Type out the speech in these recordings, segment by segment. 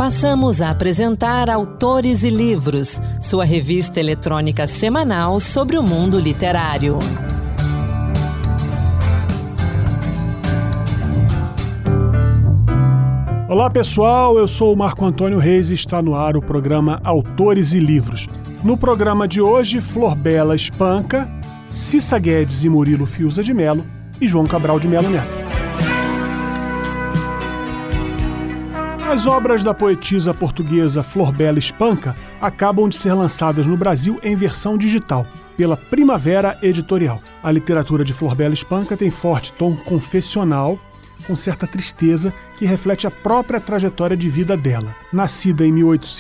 Passamos a apresentar Autores e Livros, sua revista eletrônica semanal sobre o mundo literário. Olá pessoal, eu sou o Marco Antônio Reis e está no ar o programa Autores e Livros. No programa de hoje, Flor Bela Espanca, Cissa Guedes e Murilo Fiuza de Mello e João Cabral de Mello Neto. As obras da poetisa portuguesa Flor Bela Espanca acabam de ser lançadas no Brasil em versão digital, pela Primavera Editorial. A literatura de Flor Bela Espanca tem forte tom confessional, com certa tristeza, que reflete a própria trajetória de vida dela. Nascida em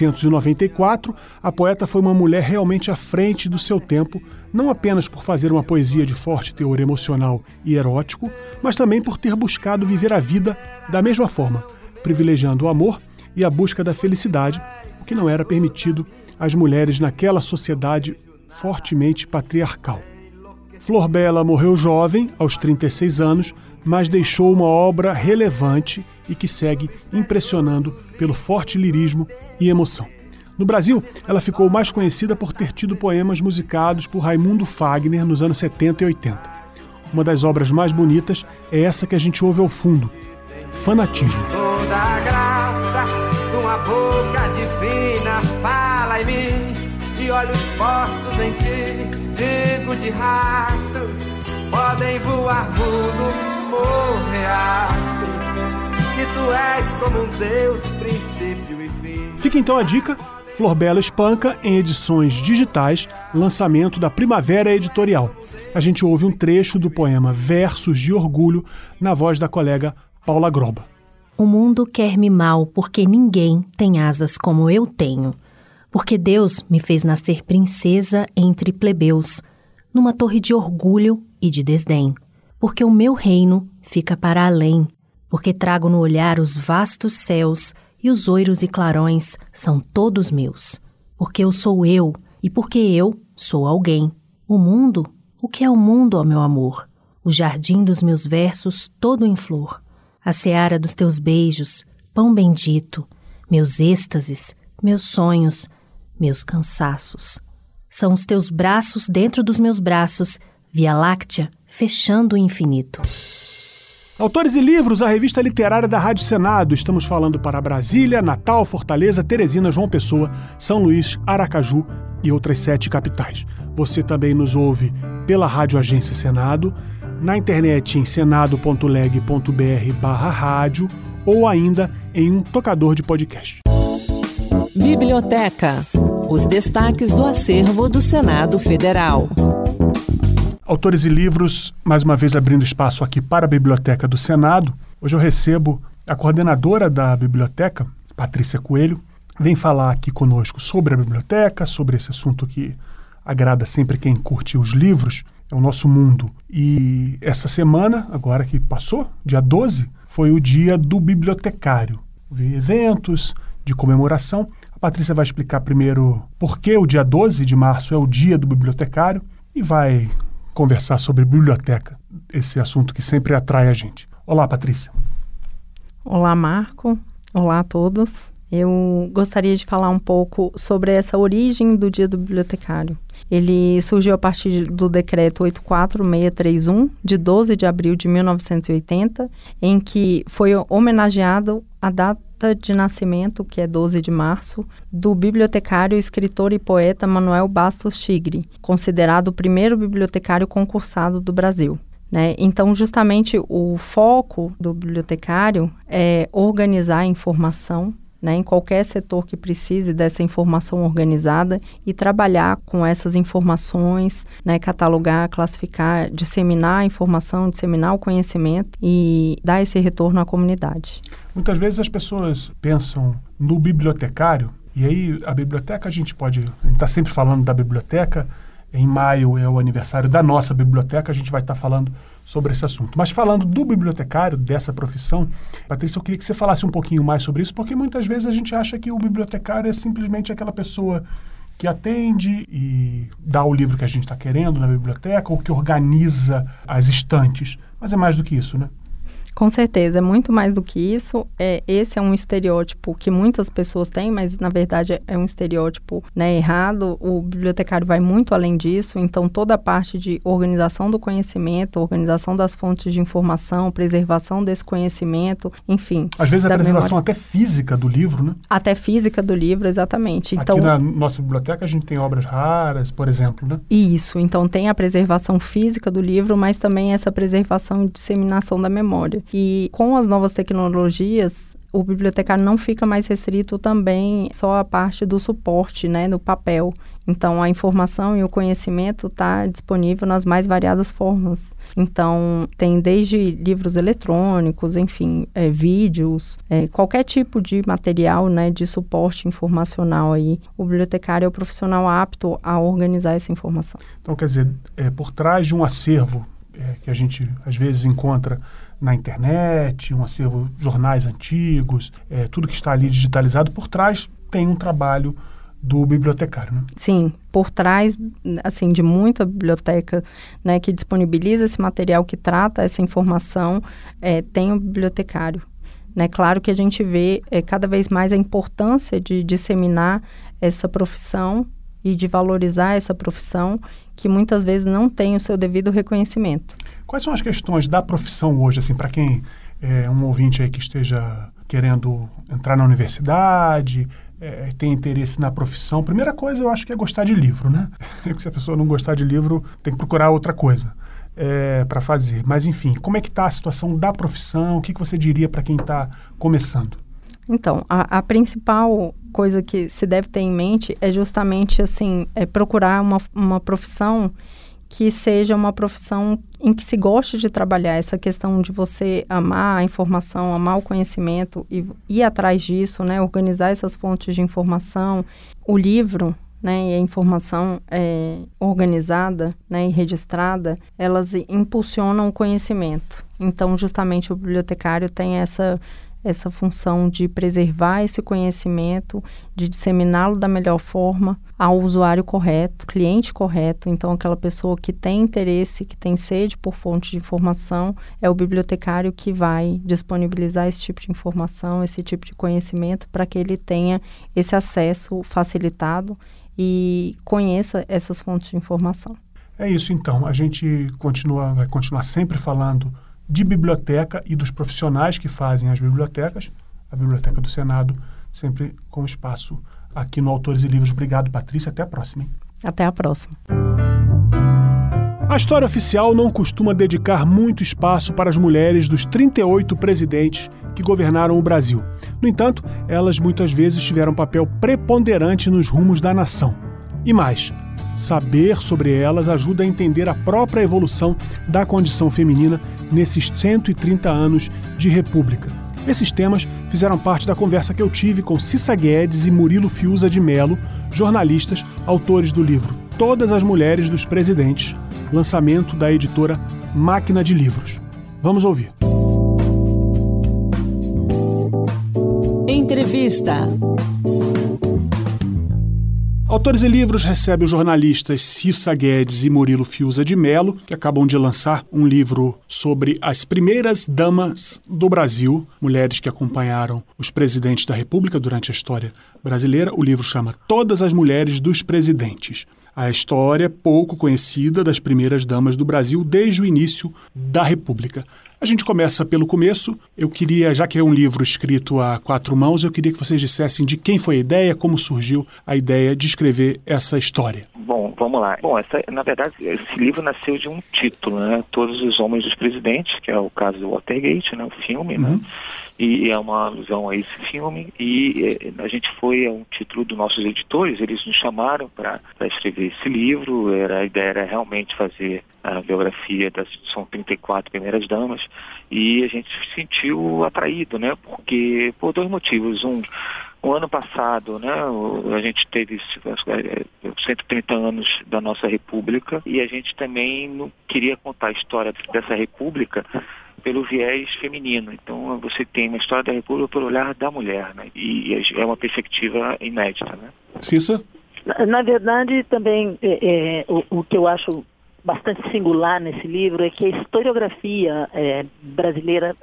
1894, a poeta foi uma mulher realmente à frente do seu tempo, não apenas por fazer uma poesia de forte teor emocional e erótico, mas também por ter buscado viver a vida da mesma forma, privilegiando o amor e a busca da felicidade, o que não era permitido às mulheres naquela sociedade fortemente patriarcal. Flor Bela morreu jovem, aos 36 anos, mas deixou uma obra relevante e que segue impressionando pelo forte lirismo e emoção. No Brasil, ela ficou mais conhecida por ter tido poemas musicados por Raimundo Fagner nos anos 70 e 80. Uma das obras mais bonitas é essa que a gente ouve ao fundo, Fanatismo. Toda a graça de uma boca divina fala em mim, e olhos postos em ti, digo de rastros, podem voar mudo, morrer astros, que tu és como um Deus, princípio e fim. Fica então a dica, Flor Bela Espanca em edições digitais, lançamento da Primavera Editorial. A gente ouve um trecho do poema Versos de Orgulho na voz da colega Paula Groba. O mundo quer-me mal porque ninguém tem asas como eu tenho. Porque Deus me fez nascer princesa entre plebeus, numa torre de orgulho e de desdém. Porque o meu reino fica para além. Porque trago no olhar os vastos céus e os oiros e clarões são todos meus. Porque eu sou eu e porque eu sou alguém. O mundo, o que é o mundo, ó meu amor? O jardim dos meus versos todo em flor. A seara dos teus beijos, pão bendito, meus êxtases, meus sonhos, meus cansaços. São os teus braços dentro dos meus braços, Via Láctea, fechando o infinito. Autores e Livros, a revista literária da Rádio Senado. Estamos falando para Brasília, Natal, Fortaleza, Teresina, João Pessoa, São Luís, Aracaju e outras 7 capitais. Você também nos ouve pela Rádio Agência Senado, na internet em senado.leg.br/rádio ou ainda em um tocador de podcast. Biblioteca. Os destaques do acervo do Senado Federal. Autores e Livros, mais uma vez abrindo espaço aqui para a Biblioteca do Senado. Hoje eu recebo a coordenadora da biblioteca, Patrícia Coelho, vem falar aqui conosco sobre a biblioteca, sobre esse assunto que agrada sempre quem curte os livros, é o nosso mundo. E essa semana, agora que passou, dia 12, foi o dia do bibliotecário. Houve eventos de comemoração. A Patrícia vai explicar primeiro por que o dia 12 de março é o dia do bibliotecário e vai conversar sobre biblioteca, esse assunto que sempre atrai a gente. Olá, Patrícia. Olá, Marco. Olá a todos. Eu gostaria de falar um pouco sobre essa origem do Dia do Bibliotecário. Ele surgiu a partir do Decreto 84631, de 12 de abril de 1980, em que foi homenageado a data de nascimento, que é 12 de março, do bibliotecário, escritor e poeta Manuel Bastos Tigre, considerado o primeiro bibliotecário concursado do Brasil. Então, justamente, o foco do bibliotecário é organizar a informação, em qualquer setor que precise dessa informação organizada e trabalhar com essas informações, catalogar, classificar, disseminar a informação, disseminar o conhecimento e dar esse retorno à comunidade. Muitas vezes as pessoas pensam no bibliotecário, e aí a biblioteca a gente está sempre falando da biblioteca. Em maio é o aniversário da nossa biblioteca, a gente vai estar falando sobre esse assunto. Mas falando do bibliotecário, dessa profissão, Patrícia, eu queria que você falasse um pouquinho mais sobre isso, porque muitas vezes a gente acha que o bibliotecário é simplesmente aquela pessoa que atende e dá o livro que a gente está querendo na biblioteca ou que organiza as estantes. Mas é mais do que isso, né? Com certeza, é muito mais do que isso. Esse é um estereótipo que muitas pessoas têm, mas na verdade é um estereótipo, né, errado. O bibliotecário vai muito além disso, então toda a parte de organização do conhecimento, organização das fontes de informação, preservação desse conhecimento, enfim. Às vezes a preservação até física do livro, né? Até física do livro, exatamente. Então, aqui na nossa biblioteca a gente tem obras raras, por exemplo, né? Isso, então tem a preservação física do livro, mas também essa preservação e disseminação da memória. E com as novas tecnologias, o bibliotecário não fica mais restrito também só à parte do suporte, né, no papel. Então, a informação e o conhecimento está disponível nas mais variadas formas. Então, tem desde livros eletrônicos, enfim, vídeos, qualquer tipo de material, né, de suporte informacional aí. O bibliotecário é o profissional apto a organizar essa informação. Então, quer dizer, por trás de um acervo que a gente, às vezes, encontra na internet, um acervo de jornais antigos, tudo que está ali digitalizado, por trás tem um trabalho do bibliotecário, né? Sim, por trás, assim, de muita biblioteca, né, que disponibiliza esse material, que trata essa informação, tem o bibliotecário, né? Claro que a gente vê cada vez mais a importância de disseminar essa profissão e de valorizar essa profissão, que muitas vezes não tem o seu devido reconhecimento. Quais são as questões da profissão hoje, assim, para quem é um ouvinte aí que esteja querendo entrar na universidade, tem interesse na profissão? Primeira coisa, eu acho que é gostar de livro, né? Porque se a pessoa não gostar de livro, tem que procurar outra coisa para fazer. Mas, enfim, como é que está a situação da profissão? O que você diria para quem está começando? Então, a principal coisa que se deve ter em mente é justamente, assim, procurar uma profissão que seja uma profissão em que se goste de trabalhar. Essa questão de você amar a informação, amar o conhecimento e ir atrás disso, né? Organizar essas fontes de informação. O livro, né, e a informação organizada, né, e registrada, elas impulsionam o conhecimento. Então, justamente, o bibliotecário tem essa função de preservar esse conhecimento, de disseminá-lo da melhor forma ao usuário correto, cliente correto. Então, aquela pessoa que tem interesse, que tem sede por fonte de informação, é o bibliotecário que vai disponibilizar esse tipo de informação, esse tipo de conhecimento, para que ele tenha esse acesso facilitado e conheça essas fontes de informação. É isso, então. A gente vai continuar sempre falando de biblioteca e dos profissionais que fazem as bibliotecas. A Biblioteca do Senado, sempre com espaço aqui no Autores e Livros. Obrigado, Patrícia. Até a próxima, hein? Até a próxima. A história oficial não costuma dedicar muito espaço para as mulheres dos 38 presidentes que governaram o Brasil. No entanto, elas muitas vezes tiveram papel preponderante nos rumos da nação. E mais, saber sobre elas ajuda a entender a própria evolução da condição feminina nesses 130 anos de República. Esses temas fizeram parte da conversa que eu tive com Cissa Guedes e Murilo Fiuza de Mello, jornalistas, autores do livro Todas as Mulheres dos Presidentes, lançamento da editora Máquina de Livros. Vamos ouvir. Entrevista. Autores e Livros recebe os jornalistas Cissa Guedes e Murilo Fiuza de Mello, que acabam de lançar um livro sobre as primeiras damas do Brasil, mulheres que acompanharam os presidentes da República durante a história brasileira. O livro chama Todas as Mulheres dos Presidentes. A história pouco conhecida das primeiras damas do Brasil desde o início da República. A gente começa pelo começo. Eu queria, já que é um livro escrito a 4 mãos, eu queria que vocês dissessem de quem foi a ideia, como surgiu a ideia de escrever essa história. Bom, vamos lá. Bom, na verdade, esse livro nasceu de um título, né? Todos os Homens dos Presidentes, que é o caso do Watergate, né? O filme, né? E é uma alusão a esse filme. E a gente foi a um título dos nossos editores, eles nos chamaram para escrever esse livro. A ideia era realmente fazer a biografia são 34 primeiras damas, e a gente se sentiu atraído, né? Porque, por 2 motivos. O ano passado, né, a gente teve 130 anos da nossa República, e a gente também não queria contar a história dessa República pelo viés feminino. Então, você tem uma história da República pelo olhar da mulher, né? E é uma perspectiva inédita, né? Cissa? Na verdade, também, o que eu acho bastante singular nesse livro é que a historiografia brasileira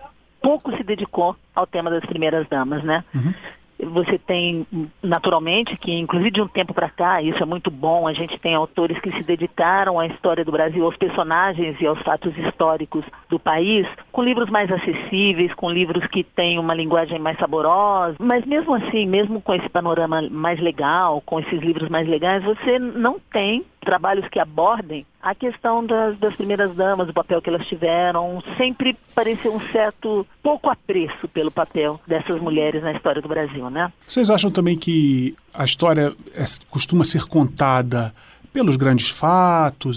pouco se dedicou ao tema das primeiras damas, né? Você tem, naturalmente, que inclusive de um tempo para cá, isso é muito bom, a gente tem autores que se dedicaram à história do Brasil, aos personagens e aos fatos históricos do país, com livros mais acessíveis, com livros que têm uma linguagem mais saborosa, mas mesmo assim, mesmo com esse panorama mais legal, com esses livros mais legais, você não tem trabalhos que abordem a questão das primeiras damas, do papel que elas tiveram. Sempre pareceu um certo pouco apreço pelo papel dessas mulheres na história do Brasil, né? Vocês acham também que a história costuma ser contada pelos grandes fatos,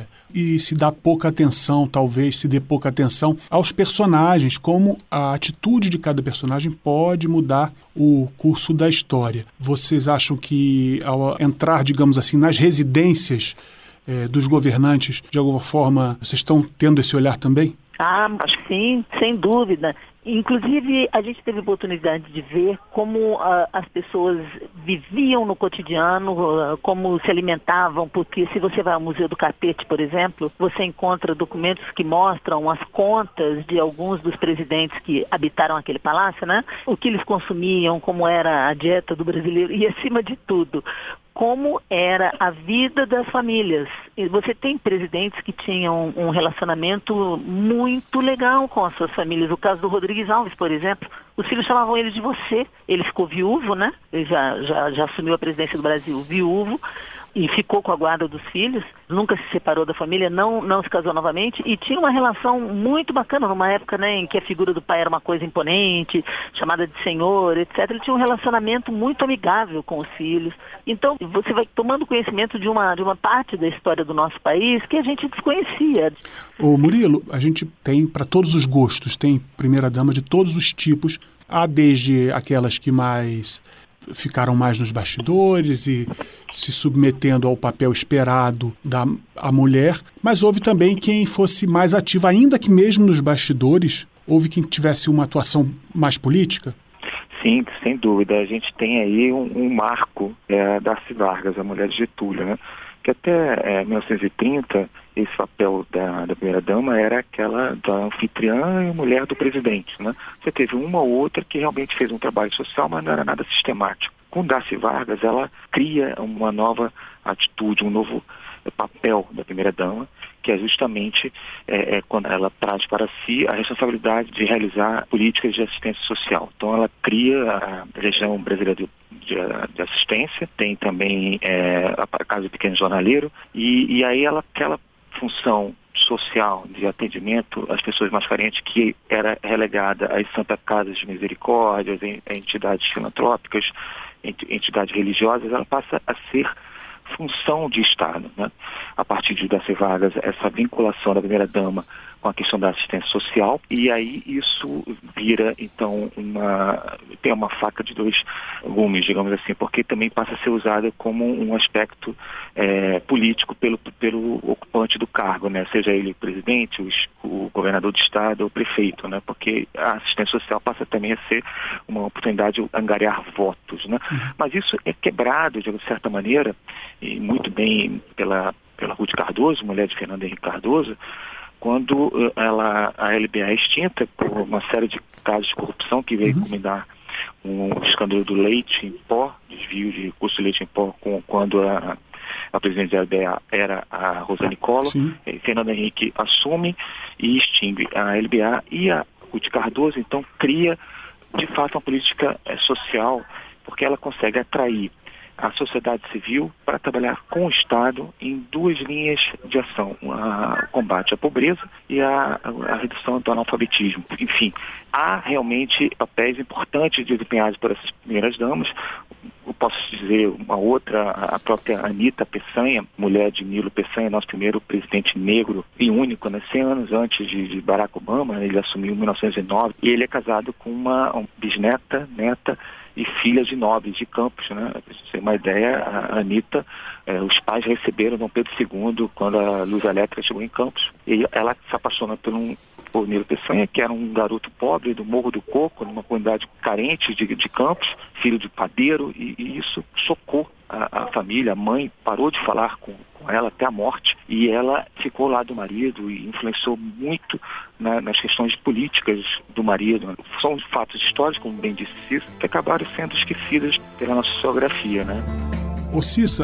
e se dá pouca atenção, talvez se dê pouca atenção aos personagens, como a atitude de cada personagem pode mudar o curso da história? Vocês acham que ao entrar, digamos assim, nas residências dos governantes, de alguma forma, vocês estão tendo esse olhar também? Acho que sim, sem dúvida. Inclusive, a gente teve a oportunidade de ver como as pessoas viviam no cotidiano, como se alimentavam, porque se você vai ao Museu do Catete, por exemplo, você encontra documentos que mostram as contas de alguns dos presidentes que habitaram aquele palácio, né? O que eles consumiam, como era a dieta do brasileiro e, acima de tudo, como era a vida das famílias. E você tem presidentes que tinham um relacionamento muito legal com as suas famílias. O caso do Rodrigues Alves, por exemplo, os filhos chamavam ele de você. Ele ficou viúvo, né? Ele já assumiu a presidência do Brasil viúvo e ficou com a guarda dos filhos, nunca se separou da família, não se casou novamente e tinha uma relação muito bacana numa época, né, em que a figura do pai era uma coisa imponente, chamada de senhor, etc. Ele tinha um relacionamento muito amigável com os filhos. Então, você vai tomando conhecimento de uma parte da história do nosso país que a gente desconhecia. Ô Murilo, a gente tem para todos os gostos, tem primeira-dama de todos os tipos, há desde aquelas que ficaram mais nos bastidores e se submetendo ao papel esperado da mulher, mas houve também quem fosse mais ativa, ainda que mesmo nos bastidores, houve quem tivesse uma atuação mais política? Sim, sem dúvida. A gente tem aí um marco Darcy Vargas, a mulher de Getúlio, né? Que até 1930, esse papel da primeira-dama era aquela da anfitriã e mulher do presidente, né? Você teve uma ou outra que realmente fez um trabalho social, mas não era nada sistemático. Com Darcy Vargas, ela cria uma nova atitude, um novo papel da primeira-dama, que é justamente quando ela traz para si a responsabilidade de realizar políticas de assistência social. Então, ela cria a Legião Brasileira de Assistência, tem também a Casa do Pequeno Jornaleiro, e aí aquela função social de atendimento às pessoas mais carentes, que era relegada às Santas Casas de Misericórdia, às entidades filantrópicas, entidades religiosas, ela passa a ser função de Estado, né? A partir de Darcy Vargas, essa vinculação da primeira-dama com a questão da assistência social, e aí isso vira, então, tem uma faca de dois gumes, digamos assim, porque também passa a ser usada como um aspecto político pelo ocupante do cargo, né? Seja ele o presidente, o governador do estado ou o prefeito, né? Porque a assistência social passa também a ser uma oportunidade de angariar votos, né? Mas isso é quebrado, de certa maneira, e muito bem pela Ruth Cardoso, mulher de Fernando Henrique Cardoso, quando a LBA é extinta por uma série de casos de corrupção que veio culminar um escândalo do leite em pó, desvio de recursos de leite em pó, quando a presidente da LBA era a Rosane Collor. Fernando Henrique assume e extingue a LBA, e a Ruth Cardoso, então, cria, de fato, uma política social, porque ela consegue atrair a sociedade civil para trabalhar com o Estado em duas linhas de ação: o combate à pobreza e a redução do analfabetismo. Enfim, há realmente papéis importantes desempenhados por essas primeiras damas. Eu posso dizer uma outra, a própria Anita Peçanha, mulher de Nilo Peçanha, nosso primeiro presidente negro e único, né? 100 anos antes de Barack Obama. Ele assumiu em 1909 e ele é casado com uma bisneta, neta e filha de nobres de Campos, né? Pra você ter uma ideia, a Anita, os pais receberam Dom Pedro II quando a luz elétrica chegou em Campos, e ela se apaixona por Nilo Peçanha, que era um garoto pobre do Morro do Coco, numa comunidade carente de Campos, filho de padeiro, e isso chocou a família. A mãe parou de falar com ela até a morte, e ela ficou ao lado do marido e influenciou muito nas questões políticas do marido. São fatos históricos, como bem disse Cissa, que acabaram sendo esquecidas pela nossa historiografia, né? Ô Cissa,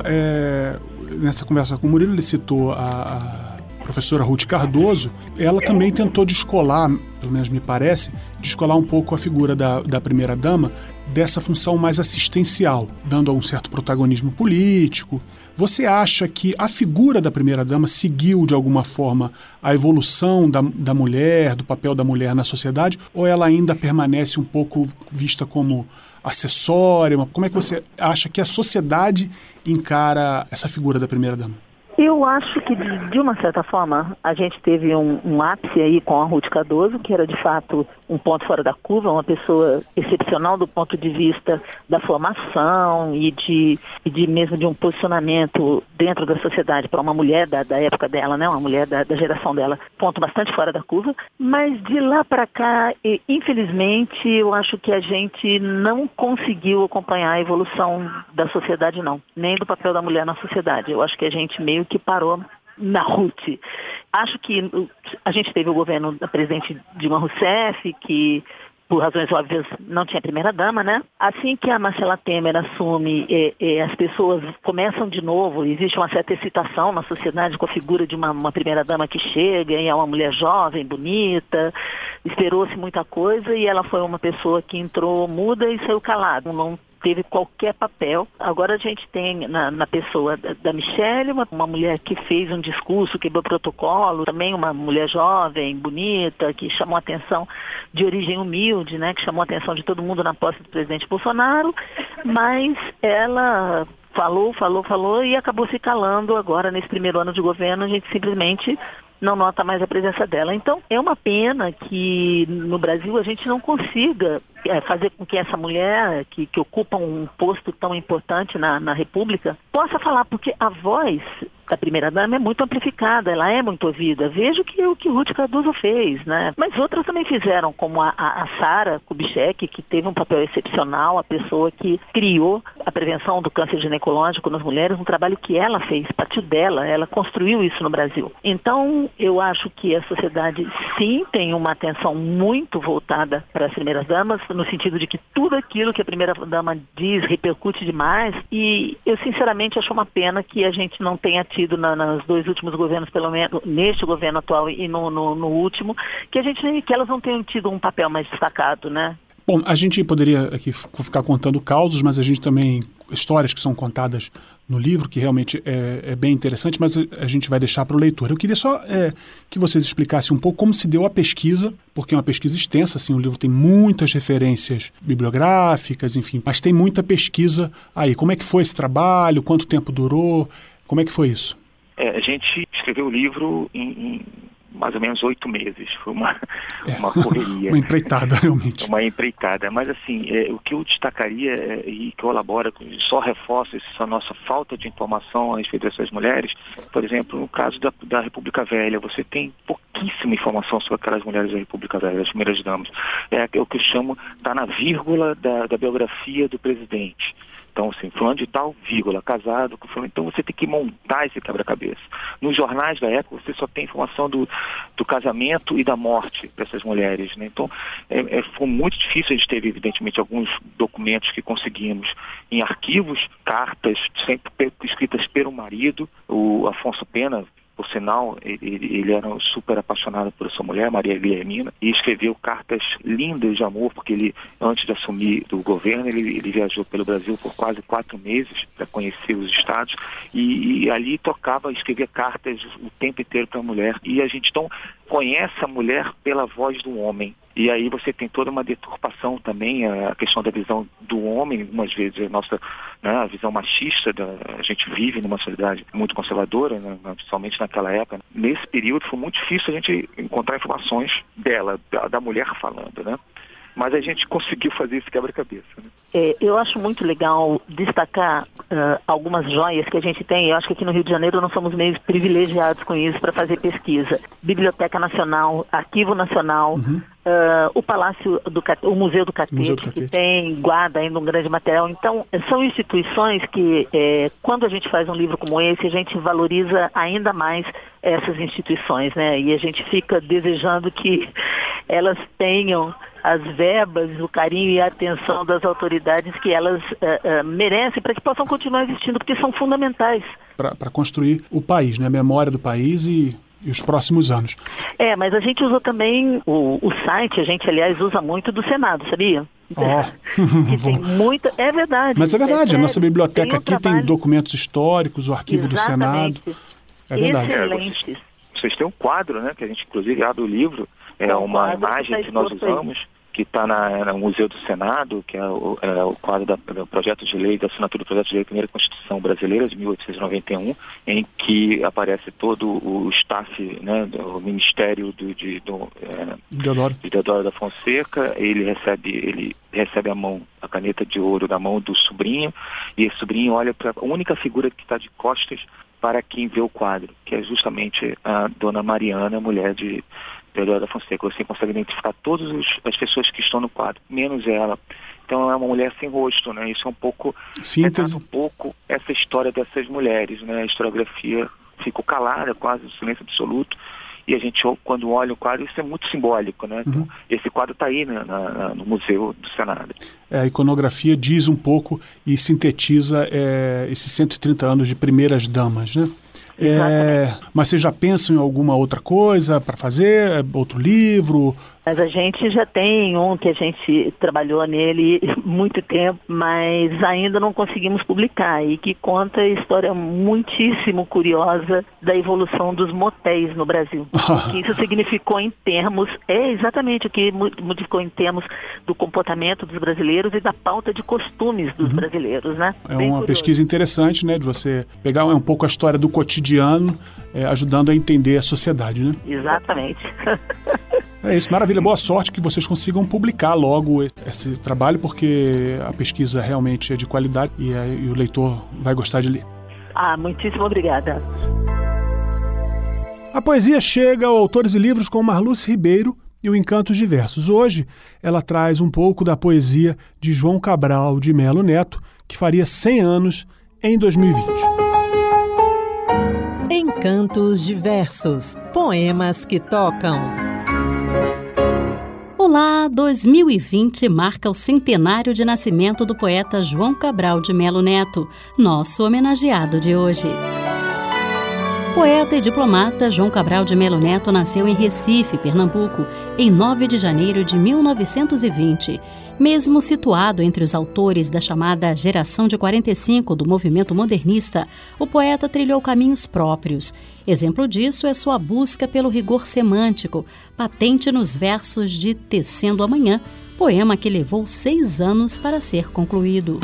nessa conversa com o Murilo, ele citou a professora Ruth Cardoso. Ela também tentou descolar, pelo menos me parece, descolar um pouco a figura da primeira-dama dessa função mais assistencial, dando um certo protagonismo político. Você acha que a figura da primeira-dama seguiu, de alguma forma, a evolução da mulher, do papel da mulher na sociedade, ou ela ainda permanece um pouco vista como acessória? Como é que você acha que a sociedade encara essa figura da primeira-dama? Eu acho que, de uma certa forma, a gente teve um ápice aí com a Ruth Cardoso, que era, de fato, um ponto fora da curva, uma pessoa excepcional do ponto de vista da formação e de mesmo de um posicionamento dentro da sociedade para uma mulher da época dela, né? Uma mulher da geração dela, ponto bastante fora da curva. Mas de lá para cá, infelizmente, eu acho que a gente não conseguiu acompanhar a evolução da sociedade, não. Nem do papel da mulher na sociedade. Eu acho que a gente meio que parou na Ruth. Acho que a gente teve o governo da presidente Dilma Rousseff, que, por razões óbvias, não tinha primeira-dama, né? Assim que a Marcela Temer assume, as pessoas começam de novo, existe uma certa excitação na sociedade com a figura de uma primeira-dama que chega e é uma mulher jovem, bonita, esperou-se muita coisa e ela foi uma pessoa que entrou muda e saiu calada, não teve qualquer papel. Agora a gente tem na pessoa da Michelle, uma mulher que fez um discurso, quebrou protocolo, também uma mulher jovem, bonita, que chamou a atenção, de origem humilde, né, que chamou a atenção de todo mundo na posse do presidente Bolsonaro, mas ela falou e acabou se calando agora nesse primeiro ano de governo. A gente simplesmente não nota mais a presença dela. Então, é uma pena que no Brasil a gente não consiga fazer com que essa mulher, que ocupa um posto tão importante na República, possa falar, porque a voz da primeira-dama é muito amplificada, ela é muito ouvida. Veja o que Ruth Cardoso fez, né? Mas outras também fizeram, como a Sara Kubitschek, que teve um papel excepcional, a pessoa que criou a prevenção do câncer ginecológico nas mulheres, um trabalho que ela fez, partiu dela, ela construiu isso no Brasil. Então, eu acho que a sociedade, sim, tem uma atenção muito voltada para as primeiras-damas, no sentido de que tudo aquilo que a primeira-dama diz repercute demais, e eu, sinceramente, acho uma pena que a gente não tenha tido nos dois últimos governos, pelo menos neste governo atual e no último, que elas não tenham tido um papel mais destacado, né? Bom, a gente poderia aqui ficar contando causos, mas a gente também, histórias que são contadas no livro, que realmente é bem interessante, mas a gente vai deixar para o leitor. Eu queria só que vocês explicassem um pouco como se deu a pesquisa, porque é uma pesquisa extensa, assim, o livro tem muitas referências bibliográficas, enfim, mas tem muita pesquisa aí. Como é que foi esse trabalho? Quanto tempo durou? Como é que foi isso? A gente escreveu o livro em mais ou menos 8 meses. Foi uma correria. Uma empreitada, realmente. Uma empreitada. Mas, assim, o que eu destacaria e que colabora, só reforça essa nossa falta de informação a respeito dessas mulheres. Por exemplo, no caso da República Velha, você tem pouquíssima informação sobre aquelas mulheres da República Velha, as primeiras damas. É o que eu chamo, está na vírgula da biografia do presidente. Então, assim, fulano de tal, vírgula, casado com fulano. Então, você tem que montar esse quebra-cabeça. Nos jornais da época, você só tem informação do casamento e da morte dessas mulheres, né? Então, foi muito difícil. A gente teve, evidentemente, alguns documentos que conseguimos em arquivos, cartas sempre escritas pelo marido, o Afonso Pena. Por sinal, ele era super apaixonado por sua mulher, Maria Guilhermina, e escreveu cartas lindas de amor, porque ele, antes de assumir do governo, ele viajou pelo Brasil por quase 4 meses para conhecer os estados, e ali escrevia cartas o tempo inteiro para a mulher. E a gente, então, conhece a mulher pela voz do homem. E aí você tem toda uma deturpação também, a questão da visão do homem, algumas vezes a visão machista, a gente vive numa sociedade muito conservadora, né, principalmente naquela época. Nesse período foi muito difícil a gente encontrar informações dela, da mulher falando, né? mas a gente conseguiu fazer esse quebra-cabeça, né? Eu acho muito legal destacar algumas joias que a gente tem. Eu acho que aqui no Rio de Janeiro nós somos meio privilegiados com isso para fazer pesquisa. Biblioteca Nacional, Arquivo Nacional, o Palácio o Museu do Catete, que guarda ainda um grande material. Então, são instituições que, quando a gente faz um livro como esse, a gente valoriza ainda mais essas instituições, né? E a gente fica desejando que elas tenham as verbas, o carinho e a atenção das autoridades que elas merecem para que possam continuar existindo, porque são fundamentais. Para construir o país, né? A memória do país e os próximos anos. Mas a gente usou também o site, a gente, aliás, usa muito do Senado, sabia? Que tem muita... É verdade. Mas é verdade, a nossa biblioteca aqui tem documentos históricos, o arquivo do Senado. É verdade. Excelentes. Vocês têm um quadro, né, que a gente, inclusive, abre o livro, uma imagem que nós usamos, que está no Museu do Senado, que é o quadro do projeto de lei, da assinatura do projeto de lei da primeira Constituição Brasileira, de 1891, em que aparece todo o staff, né, do Ministério de Deodoro da Fonseca. Ele recebe a caneta de ouro da mão do sobrinho, e esse sobrinho olha para a única figura que está de costas para quem vê o quadro, que é justamente a Dona Mariana, mulher de Deodoro da Fonseca. Você consegue identificar todas as pessoas que estão no quadro, menos ela. Então é uma mulher sem rosto, né? Isso é um pouco... retrata um pouco essa história dessas mulheres, né? A historiografia ficou calada, quase silêncio absoluto. E a gente, quando olha o quadro, isso é muito simbólico, né? Então, esse quadro está aí no Museu do Senado. A iconografia diz um pouco e sintetiza esses 130 anos de primeiras damas, né? Mas vocês já pensam em alguma outra coisa para fazer? Outro livro? Mas a gente já tem um que a gente trabalhou nele muito tempo, mas ainda não conseguimos publicar, e que conta a história muitíssimo curiosa da evolução dos motéis no Brasil. O que isso significou em termos, exatamente o que modificou em termos do comportamento dos brasileiros e da pauta de costumes dos brasileiros, né? É uma pesquisa interessante, né, de você pegar um pouco a história do cotidiano, ajudando a entender a sociedade, né? Exatamente. É isso, maravilha. Boa sorte que vocês consigam publicar logo esse trabalho, porque a pesquisa realmente é de qualidade e o leitor vai gostar de ler. Muitíssimo obrigada. A poesia chega ao Autores e Livros com Marluce Ribeiro e o Encantos de Versos. Hoje ela traz um pouco da poesia de João Cabral de Melo Neto, que faria 100 anos em 2020. Encantos de Versos, poemas que tocam. Olá, 2020 marca o centenário de nascimento do poeta João Cabral de Melo Neto, nosso homenageado de hoje. Poeta e diplomata, João Cabral de Melo Neto nasceu em Recife, Pernambuco, em 9 de janeiro de 1920. Mesmo situado entre os autores da chamada Geração de 45 do movimento modernista, o poeta trilhou caminhos próprios. Exemplo disso é sua busca pelo rigor semântico, patente nos versos de Tecendo Amanhã, poema que levou 6 anos para ser concluído.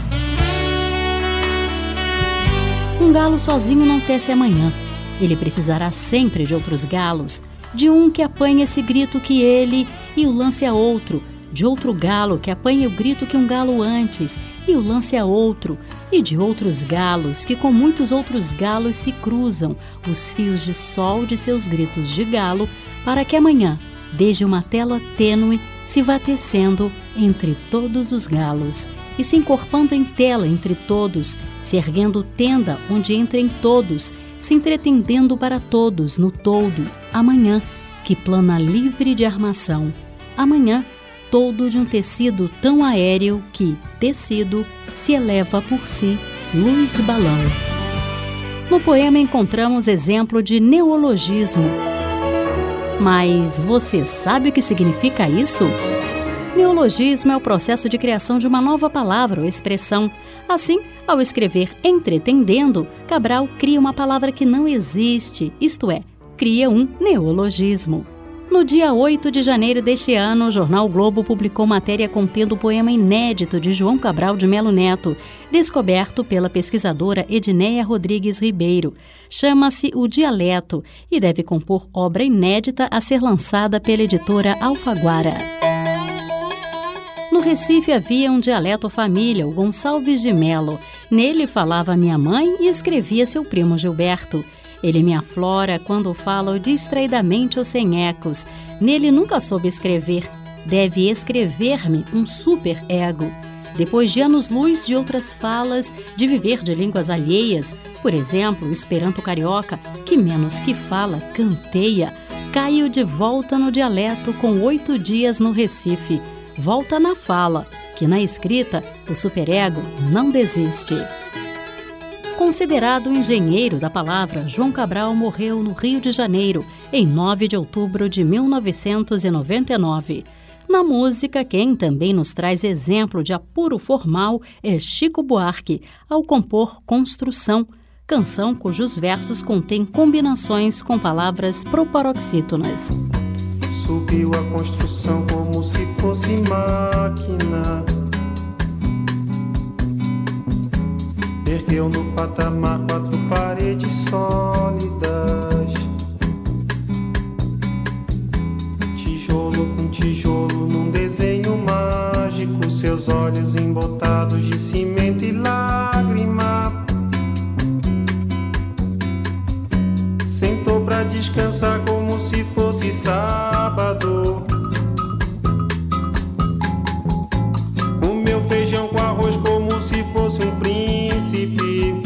Um galo sozinho não tece amanhã. Ele precisará sempre de outros galos, de um que apanhe esse grito que ele e o lance a outro, de outro galo que apanhe o grito que um galo antes e o lance a outro, e de outros galos que com muitos outros galos se cruzam os fios de sol de seus gritos de galo, para que amanhã, desde uma tela tênue, se vá tecendo entre todos os galos, e se encorpando em tela entre todos, se erguendo tenda onde entrem todos, se entretendendo para todos no todo, amanhã, que plana livre de armação, amanhã, todo de um tecido tão aéreo que, tecido, se eleva por si, luz balão. No poema encontramos exemplo de neologismo. Mas você sabe o que significa isso? Neologismo é o processo de criação de uma nova palavra ou expressão. Assim, ao escrever entretendendo, Cabral cria uma palavra que não existe, isto é, cria um neologismo. No dia 8 de janeiro deste ano, o jornal Globo publicou matéria contendo o poema inédito de João Cabral de Melo Neto, descoberto pela pesquisadora Edneia Rodrigues Ribeiro. Chama-se O Dialeto e deve compor obra inédita a ser lançada pela editora Alfaguara. No Recife havia um dialeto família, o Gonçalves de Melo. Nele falava minha mãe e escrevia seu primo Gilberto. Ele me aflora quando falo distraidamente ou sem ecos. Nele nunca soube escrever. Deve escrever-me um super-ego. Depois de anos-luz de outras falas, de viver de línguas alheias, por exemplo, o esperanto carioca, que menos que fala, canteia, caio de volta no dialeto com 8 dias no Recife. Volta na fala, que na escrita o superego não desiste. Considerado engenheiro da palavra, João Cabral morreu no Rio de Janeiro, em 9 de outubro de 1999. Na música, quem também nos traz exemplo de apuro formal é Chico Buarque, ao compor Construção, canção cujos versos contêm combinações com palavras proparoxítonas. Subiu a construção como se fosse máquina, ergueu no patamar 4 paredes sólidas, tijolo com tijolo num desenho mágico, seus olhos embotados de cimento e lágrima. Sentou pra descansar como se fosse sábado, comeu feijão com arroz como se fosse um príncipe,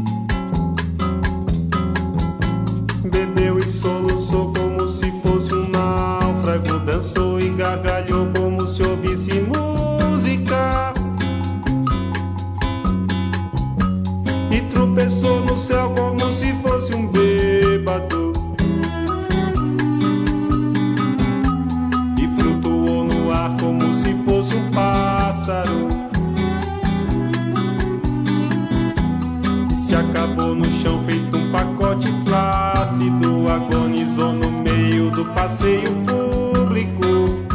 bebeu e soluçou como se fosse um náufrago, dançou e gargalhou como se ouvisse música, e tropeçou no céu como se fosse um bêbado, e flutuou no ar como se fosse um pássaro, e se acabou no chão feito um pacote flácido, agonizou no meio do passeio público,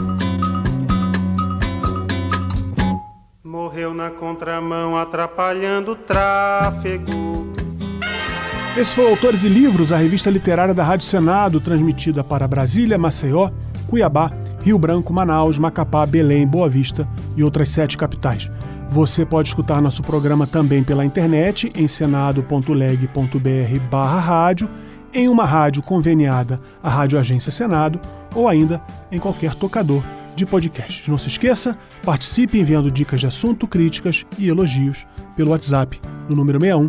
morreu na contramão atrapalhando o tráfego. Esse foi Autores e Livros, a revista literária da Rádio Senado, transmitida para Brasília, Maceió, Cuiabá, Rio Branco, Manaus, Macapá, Belém, Boa Vista e outras 7 capitais. Você pode escutar nosso programa também pela internet em senado.leg.br/rádio, em uma rádio conveniada à Rádio Agência Senado ou ainda em qualquer tocador de podcasts. Não se esqueça, participe enviando dicas de assunto, críticas e elogios pelo WhatsApp no número 61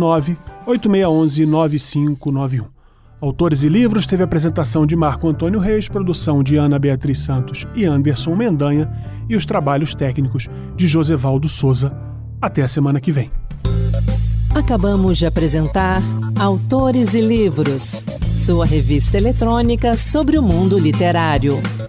98611-9591. Autores e Livros teve apresentação de Marco Antônio Reis, produção de Ana Beatriz Santos e Anderson Mendanha e os trabalhos técnicos de Josevaldo Souza. Até a semana que vem. Acabamos de apresentar Autores e Livros, sua revista eletrônica sobre o mundo literário.